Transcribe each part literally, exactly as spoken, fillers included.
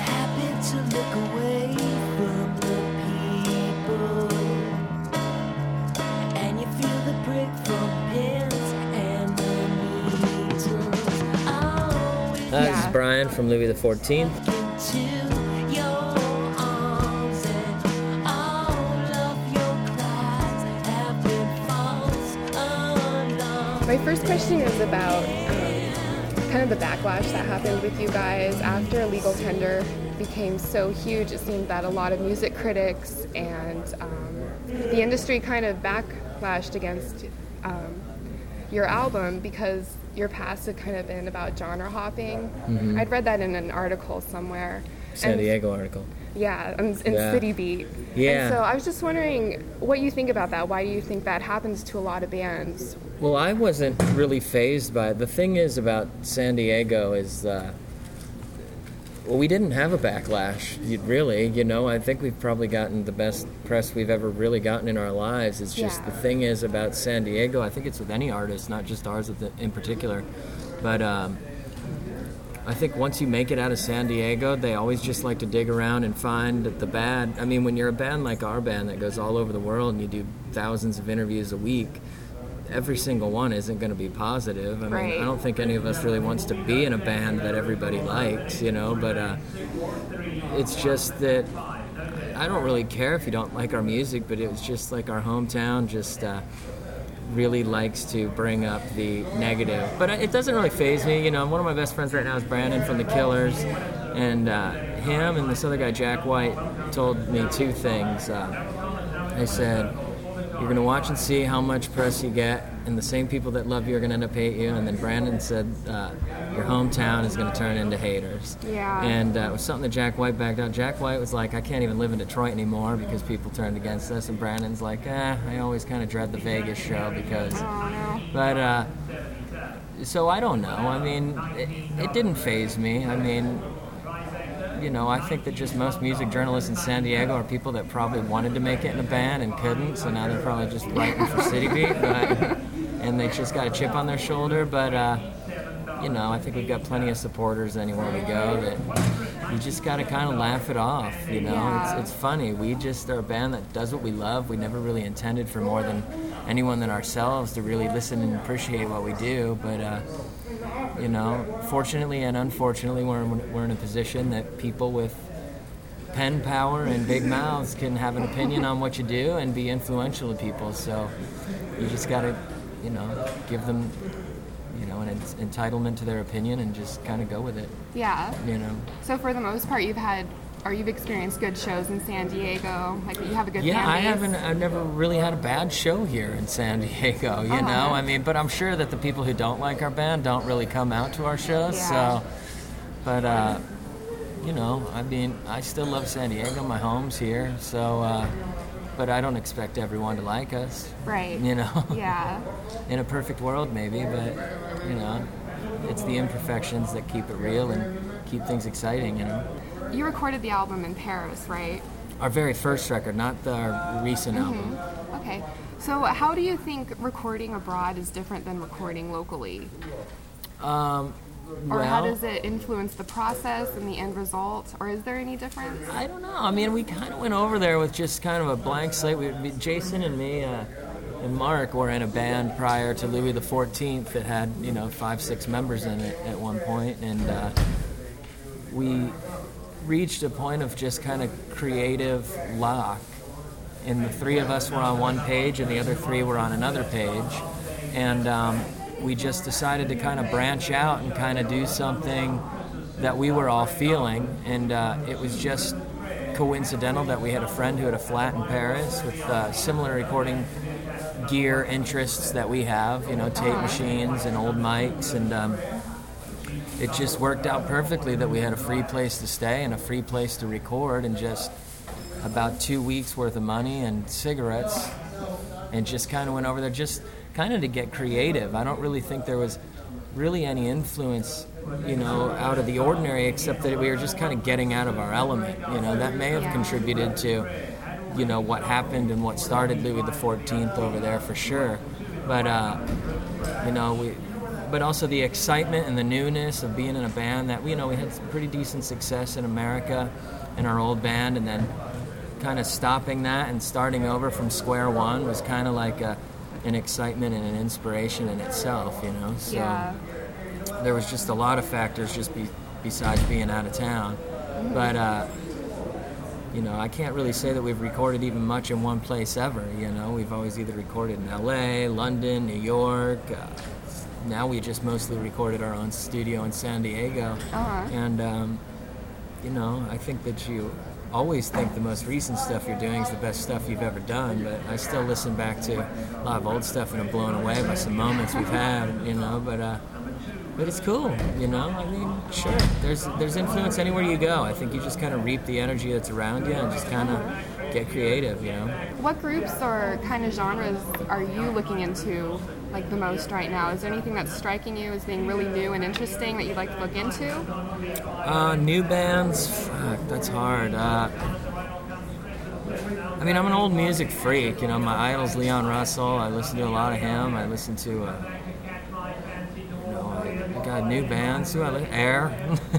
happy to look away from the people, and you feel the prick from pins and the needles. Oh, Uh, This is Brian from Louis the fourteenth. into your arms, and all of your cries have been false alarms. My first question is about um, kind of the backlash that happened with you guys after Legal Tender became so huge. It seemed that a lot of music critics and um, the industry kind of backlashed against um, your album because your past had kind of been about genre hopping. Mhm. I'd read that in an article somewhere. San And- Diego article. Yeah, in, in Yeah. City Beat. Yeah. And so I was just wondering what you think about that. Why do you think that happens to a lot of bands? Well, I wasn't really fazed by it. The thing is about San Diego is, uh, well, we didn't have a backlash, you- really. You know, I think we've probably gotten the best press we've ever really gotten in our lives. It's just Yeah. the thing is about San Diego, I think it's with any artist, not just ours in particular, but um, I think once you make it out of San Diego, they always just like to dig around and find the bad. I mean, when you're a band like our band that goes all over the world and you do thousands of interviews a week, every single one isn't going to be positive. I mean, Right. I don't think any of us really wants to be in a band that everybody likes, you know, but uh, it's just that I don't really care if you don't like our music, but it was just like our hometown just uh, really likes to bring up the negative. But it doesn't really faze me, you know. One of my best friends right now is Brandon from The Killers, and uh, him and this other guy, Jack White, told me two things. Uh, they said, you're going to watch and see how much press you get, and the same people that love you are going to end up hate you. And then Brandon said, uh, your hometown is going to turn into haters. Yeah. And uh, it was something that Jack White backed out. Jack White was like, I can't even live in Detroit anymore because people turned against us. And Brandon's like, eh, I always kind of dread the Vegas show because... Oh, no. But, uh, so I don't know. I mean, it, it didn't faze me. I mean... You know, I think that just most music journalists in San Diego are people that probably wanted to make it in a band and couldn't, so now they're probably just writing for City Beat, but, and they just got a chip on their shoulder. But, uh, you know, I think we've got plenty of supporters anywhere we go that you just got to kind of laugh it off, you know. Yeah. It's, it's funny. We just are a band that does what we love. We never really intended for more than anyone than ourselves to really listen and appreciate what we do, but... Uh, You know, fortunately and unfortunately, we're in, we're in a position that people with pen power and big mouths can have an opinion on what you do and be influential to people. So you just got to, you know, give them, you know, an en- entitlement to their opinion and just kind of go with it. Yeah. You know. So for the most part, you've had, or you've experienced good shows in San Diego. Like you have a good Yeah, fan I base. haven't. I've never really had a bad show here in San Diego. You Oh, know, huh? I mean, but I'm sure that the people who don't like our band don't really come out to our shows. Yeah. So, but uh, you know, I mean, I still love San Diego. My home's here. So, uh, but I don't expect everyone to like us. Right. You know. Yeah. In a perfect world, maybe, but you know, it's the imperfections that keep it real and keep things exciting. You know. You recorded the album in Paris, right? Our very first record, not the, our recent album. Okay. So how do you think recording abroad is different than recording locally? Um, Or well, how does it influence the process and the end result? Or is there any difference? I don't know. I mean, we kind of went over there with just kind of a blank slate. We, we Jason and me uh, and Mark were in a band prior to Louis the fourteenth that had, you know, five, six members in it at one point, and uh, we reached a point of just kind of creative lock. And the three of us were on one page and the other three were on another page. And um, we just decided to kind of branch out and kind of do something that we were all feeling. And uh, it was just coincidental that we had a friend who had a flat in Paris with uh, similar recording gear interests that we have, you know, tape machines and old mics. And um, it just worked out perfectly that we had a free place to stay and a free place to record, and just about two weeks worth of money and cigarettes, and just kind of went over there just kind of to get creative. I don't really think there was really any influence, you know, out of the ordinary, except that we were just kind of getting out of our element. You know, that may have contributed to, you know, what happened and what started Louis the fourteenth over there for sure. But, uh, you know, we but also the excitement and the newness of being in a band that, you know, we had some pretty decent success in America in our old band, and then kind of stopping that and starting over from square one was kind of like a, an excitement and an inspiration in itself, you know. So Yeah. there was just a lot of factors just be, besides being out of town. But, uh, you know, I can't really say that we've recorded even much in one place ever, you know. We've always either recorded in L A, London, New York. Uh, now we just mostly recorded our own studio in San Diego. Uh-huh. And, um, you know, I think that you always think the most recent stuff you're doing is the best stuff you've ever done, but I still listen back to a lot of old stuff and I'm blown away by some moments we've had, you know, but uh, but it's cool, you know. I mean, sure, there's there's influence anywhere you go. I think you just kind of reap the energy that's around you and just kind of get creative, you know. What groups or kind of genres are you looking into like the most right now? Is there anything that's striking you as being really new and interesting that you'd like to look into? Uh, new bands, fuck, that's hard. Uh, I mean, I'm an old music freak, you know. My idol's Leon Russell. I listen to a lot of him. I listen to, uh, you know, I got new bands. Who I listen? Air.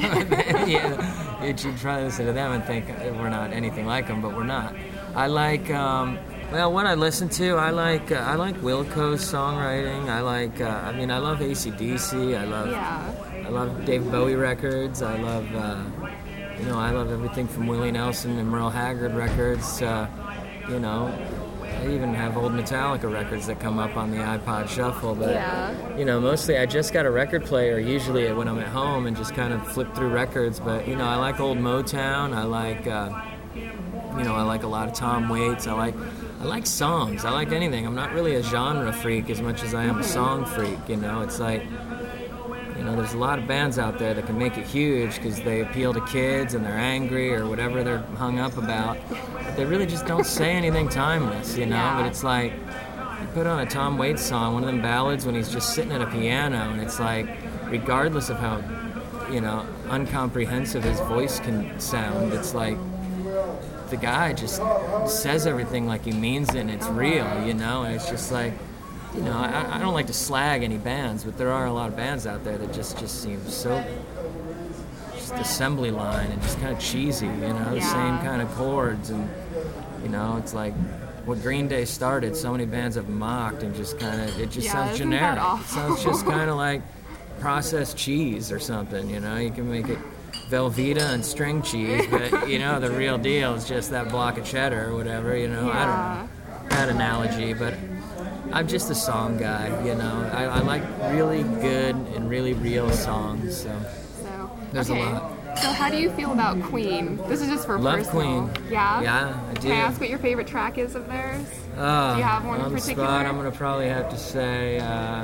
Yeah, you should try to listen to them and think we're not anything like them, but we're not. I like. Um, Well, what I listen to, I like uh, I like Wilco's songwriting. I like, uh, I mean, I love A C D C. I love, Yeah. I love Dave Bowie records. I love, uh, you know, I love everything from Willie Nelson and Merle Haggard records. Uh, you know, I even have old Metallica records that come up on the iPod Shuffle. But Yeah. you know, mostly I just got a record player usually when I'm at home and just kind of flip through records. But you know, I like old Motown. I like, uh, you know, I like a lot of Tom Waits. I like. I like songs. I like anything. I'm not really a genre freak as much as I am a song freak, you know. It's like, you know, there's a lot of bands out there that can make it huge because they appeal to kids and they're angry or whatever they're hung up about. But they really just don't say anything timeless, you know. Yeah. But it's like, you put on a Tom Waits song, one of them ballads when he's just sitting at a piano, and it's like, regardless of how, you know, uncomprehensive his voice can sound, it's like, the guy just says everything like he means it and it's real, you know, and it's just like, you know, I, I don't like to slag any bands, but there are a lot of bands out there that just, just seem so just assembly line and just kind of cheesy, you know, the Yeah. same kind of chords, and, you know, it's like what Green Day started, so many bands have mocked and just kind of, it just Yeah, sounds isn't that generic. It awful? sounds just kind of like processed cheese or something, you know, you can make it Velveeta and string cheese, but you know the real deal is just that block of cheddar or whatever, you know. I don't know that analogy, but I'm just a song guy, you know. I, I like really good and really real songs, so So, There's a okay. lot. So how do you feel about Queen? This is just for love personal. Queen. Yeah? Yeah, I do. Can I ask what your favorite track is of theirs? Uh, do you have one in on the particular? spot, I'm gonna probably have to say. Uh,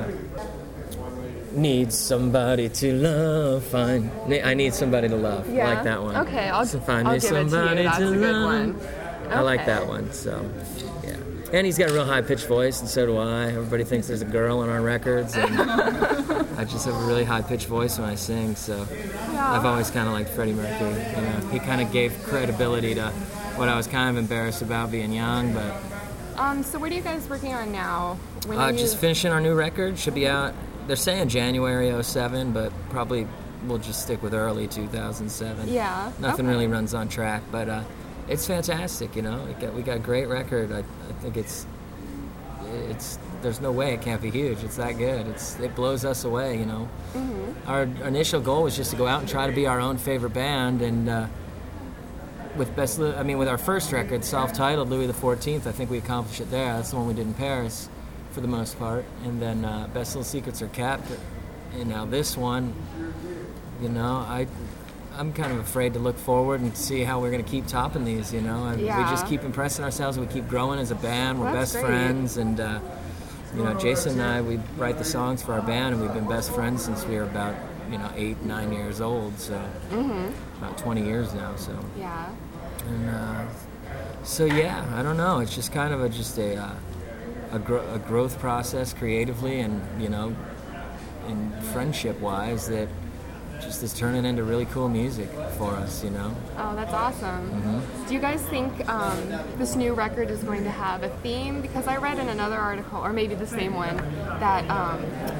Need somebody to love, fine. Ne- I need somebody to love. I Yeah. like that one. Okay, I'll- So find I'll me give it to you. somebody That's a good love. one. I like Okay. that one. So, yeah. And he's got a real high pitched voice, and so do I. Everybody thinks there's a girl on our records, and I just have a really high pitched voice when I sing. So, I've always kind of liked Freddie Mercury. You know, he kind of gave credibility to what I was kind of embarrassed about being young, but. Um, so what are you guys working on now? When Uh, are you... just finishing our new record. Should be out. They're saying January oh seven, but probably we'll just stick with early two thousand seven. Yeah. Nothing okay. really runs on track, but uh, it's fantastic. You know, we got we got a great record. I, I think it's it's there's no way it can't be huge. It's that good. It's it blows us away. You know, Mm-hmm. our initial goal was just to go out and try to be our own favorite band, and uh, with best, Lu- I mean, with our first record, self-titled Louis the fourteenth, I think we accomplished it there. That's the one we did in Paris, for the most part. And then uh, Best Little Secrets Are Kept. And now this one, you know, I, I'm kind of afraid to look forward and see how we're going to keep topping these, you know. And Yeah. we just keep impressing ourselves. We keep growing as a band. We're That's best great. friends. And, uh, you know, Jason and I, we write the songs for our band, and we've been best friends since we were about, you know, eight, nine years old. So Mm-hmm. about twenty years now, so. Yeah. And uh, so yeah, I don't know. It's just kind of a just a uh, a, gro- a growth process creatively, and you know, in friendship wise, that just is turning into really cool music for us. You know. Oh, that's awesome. Mm-hmm. Do you guys think um, this new record is going to have a theme? Because I read in another article, or maybe the same one, that um,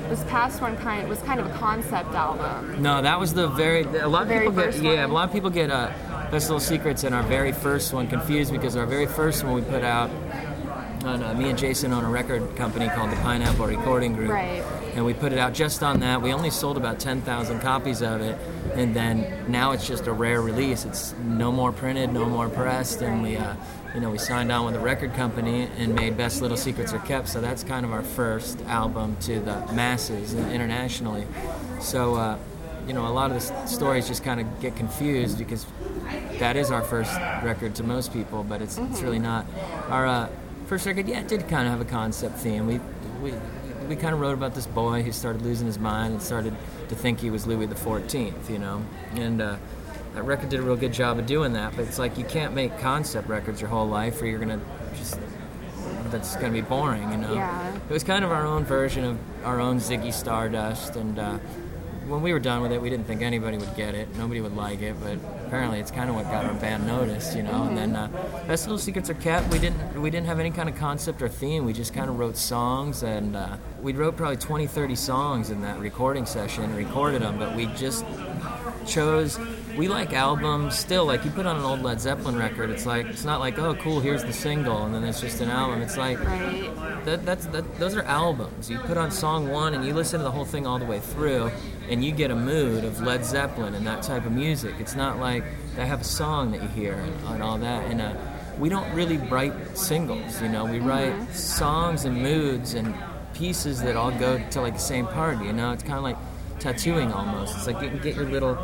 this past one kind was kind of a concept album. No, that was the very. A lot of Very people get. first Yeah, one? a lot of people get uh, Best Little Secrets and our very first one confused because our very first one we put out. On, uh, me and Jason own a record company called the Pineapple Recording Group. Right. And we put it out just on that. We only sold about ten thousand copies of it. And then now it's just a rare release. It's no more printed, no more pressed. And we, uh, you know, we signed on with a record company and made Best Little Secrets Are Kept. So that's kind of our first album to the masses internationally. So, uh, you know, a lot of the s- stories just kind of get confused because that is our first record to most people, but it's, it's really not. Our uh, first record, yeah, it did kind of have a concept theme. We we we kind of wrote about this boy who started losing his mind and started to think he was Louis the fourteenth, you know. And uh, that record did a real good job of doing that. But it's like you can't make concept records your whole life, or you're gonna just that's gonna be boring, you know. Yeah. It was kind of our own version of our own Ziggy Stardust, and uh, when we were done with it, we didn't think anybody would get it, nobody would like it, but apparently it's kind of what got our band noticed, you know. And then uh, Best Little Secrets Are Kept. We didn't we didn't have any kind of concept or theme. We just kind of wrote songs, and uh, we wrote probably twenty, thirty songs in that recording session, and recorded them. But we just chose. We like albums still. Like you put on an old Led Zeppelin record, it's like it's not like, oh cool, here's the single, and then it's just an album. It's like Right. that, that's that, those are albums. You put on song one and you listen to the whole thing all the way through, and you get a mood of Led Zeppelin and that type of music. It's not like they have a song that you hear and, and all that. And uh, we don't really write singles, you know. We write songs and moods and pieces that all go to like the same party. You know, it's kind of like tattooing almost. It's like you can get your little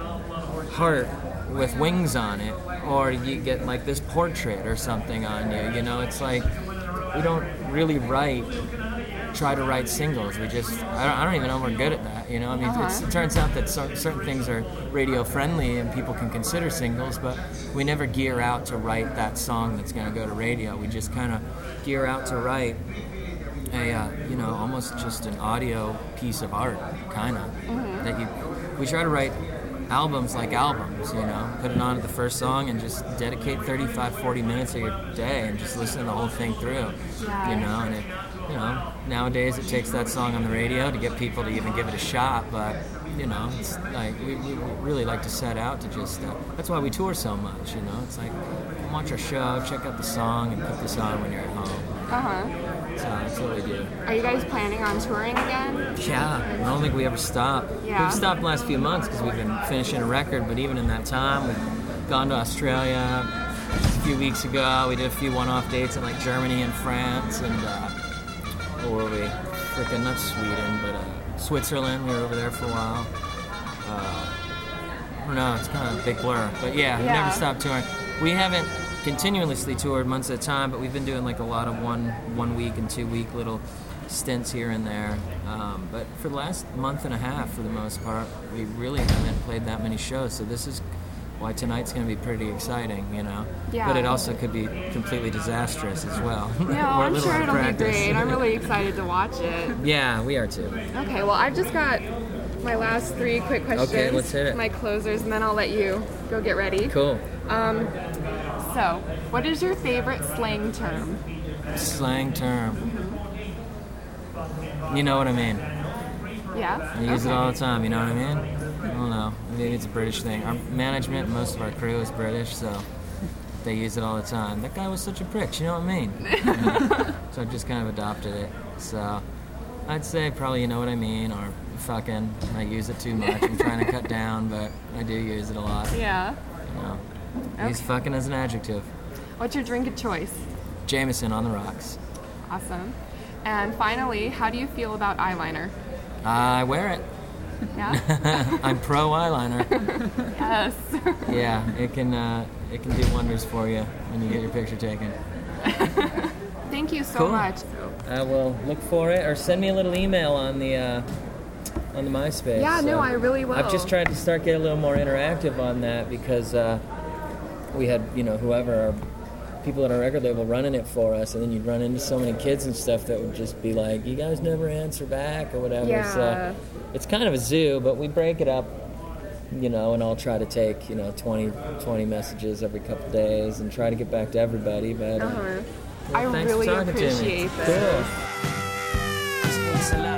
heart with wings on it, or you get like this portrait or something on you. You know, it's like we don't really write, try to write singles. We just, I don't, I don't even know if we're good at that. You know, I mean, it's, it turns out that cer- certain things are radio friendly and people can consider singles, but we never gear out to write that song that's going to go to radio. We just kind of gear out to write a, uh, you know, almost just an audio piece of art, kind of. That you, we try to write albums like albums, you know, put it on at the first song and just dedicate thirty-five, forty minutes of your day and just listen to the whole thing through, Yeah. you know, and it, you know, nowadays it takes that song on the radio to get people to even give it a shot, but, you know, it's like, we, we really like to set out to just, uh, that's why we tour so much, you know, it's like, come watch our show, check out the song, and put this on when you're at home. Uh-huh. So that's what we do. Are you guys planning on touring again? Yeah, I don't think we ever stop. Yeah. We've stopped the last few months because we've been finishing a record, but even in that time, we've gone to Australia just a few weeks ago. We did a few one-off dates in like Germany and France, and uh, where were we? Freaking not Sweden, but uh, Switzerland. We were over there for a while. Uh, I don't know, it's kind of a big blur, but yeah, we Yeah. never stopped touring. We haven't continuously toured months at a time, but we've been doing like a lot of one one week and two week little stints here and there. Um, but for the last month and a half, for the most part, we really haven't played that many shows. So this is why tonight's going to be pretty exciting, you know. Yeah. But it also could be completely disastrous as well. No, We're a I'm little sure out of it'll be practice. great. I'm really excited to watch it. Yeah, we are too. Okay, well, I've just got my last three quick questions. Okay, let's hit it. My closers, and then I'll let you go get ready. Cool. Um, so, what is your favorite slang term? Slang term. You know what I mean. Yeah? I use Okay. it all the time, you know what I mean? I don't know. Maybe it's a British thing. Our management, most of our crew is British, so they use it all the time. That guy was such a prick, you know what I mean? Yeah. So I've just kind of adopted it. So I'd say probably you know what I mean, or fucking. I use it too much. I'm trying to cut down, but I do use it a lot. Yeah. You know. I use Okay. fucking as an adjective. What's your drink of choice? Jameson on the rocks. Awesome. And finally, how do you feel about eyeliner? I wear it. Yeah? I'm pro eyeliner. Yes. Yeah, it can uh, it can do wonders for you when you get your picture taken. Thank you so Cool. much. I will look for it, or send me a little email on the uh, on the MySpace. Yeah, no, I really will. I've just tried to start getting a little more interactive on that because uh, we had, you know, whoever our people at our record label running it for us, and then you'd run into so many kids and stuff that would just be like, "You guys never answer back" or whatever. Yeah. So it's kind of a zoo, but we break it up, you know, and I'll try to take, you know, twenty, twenty messages every couple of days and try to get back to everybody. But uh, Uh-huh. well, I thanks for really talking to me. appreciate this. Cool.